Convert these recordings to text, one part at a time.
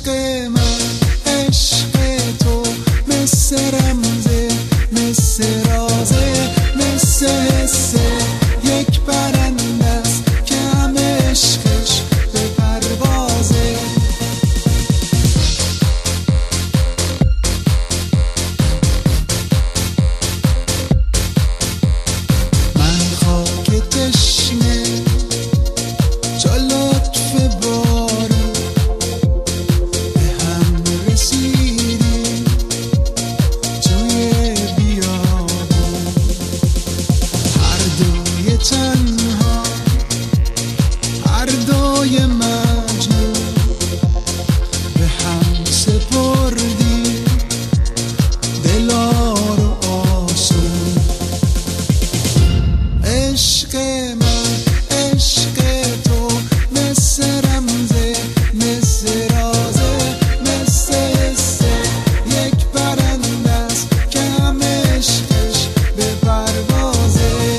عشق من عشق تو مثل رمزه مثل رازه مثل حسه یک پرنده است که همه عشقش به پروازه من خاک تشنه چو لطف باری به هم رسیدیم توی بیابون هر دوی تنها هر دوی مجنون به هم سپردیم دلا رو آسون عشق من عشق تو مثل رمزه مثل رازه مثل حسه یک پرنده است که همه عشقش به پروازه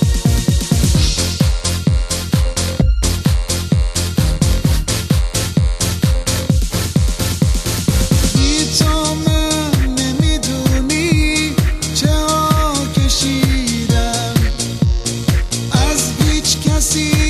بی تو من نمیدونی چه ها کشیدم از هیچ کسی